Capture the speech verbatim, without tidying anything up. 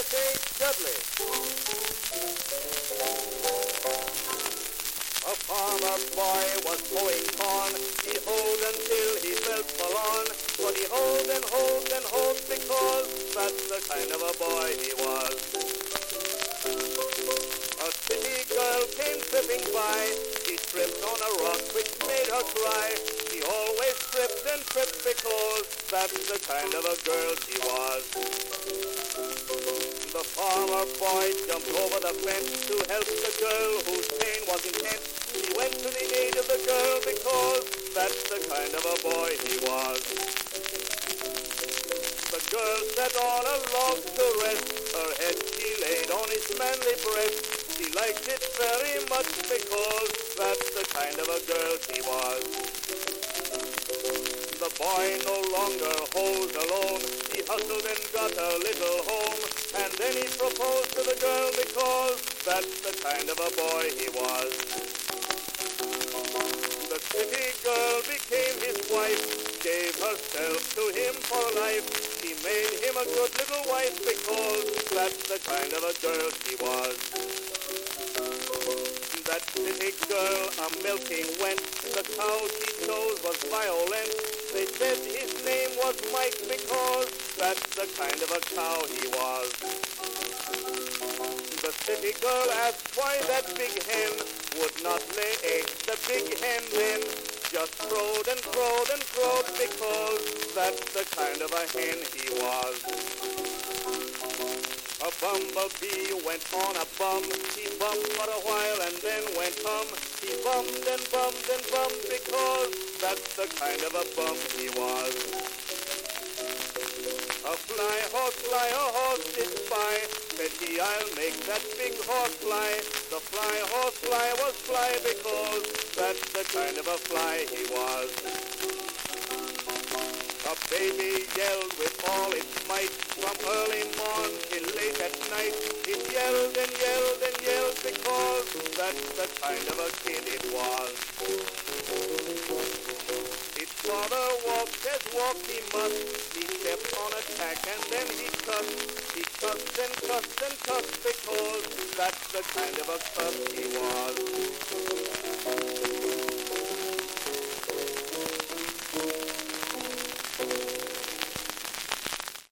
S H. Dudley. A farmer boy was mowing corn. He hoed until he felt forlorn. But he hoed and hoed and hoed because that's the kind of a boy he was. A city girl came tripping by. She tripped on a rock which made her cry. She always tripped and tripped because that's the kind of a girl she was. The farmer boy jumped over the fence to help the girl whose pain was intense. He went to the aid of the girl because that's the kind of a boy he was. The girl sat on a log to rest. Her head she laid on his manly breast. She liked it very much because that's the kind of a girl she was. The boy no longer hoes alone. He hustled and got a little home. And then he proposed to the girl because that's the kind of a boy he was. The city girl became his wife, gave herself to him for life. She made him a good little wife because that's the kind of a girl she was. That city girl a milking went. The cow she chose was violent. They said his name was Mike because that's the kind of a cow he was. The city girl asked why that big hen would not lay eggs. The big hen then just crowed and crowed and crowed because that's the kind of a hen he was. A bumblebee went on a bum. He bummed for a while and then went hum. He bummed and bummed and bummed because that's the kind of a bum he was. A fly horse fly, a horse did spy. Said he, I'll make that big horse fly. The fly horse fly was fly because that's the kind of a fly he was. A baby yelled with all its might from early morn till late at night. It yelled and yelled and yelled because that's the kind of a kid it was. Its father walked as walk he must. He stepped on a tack and then he cussed. He cussed and cussed and cussed because that's the kind of a cuss he was.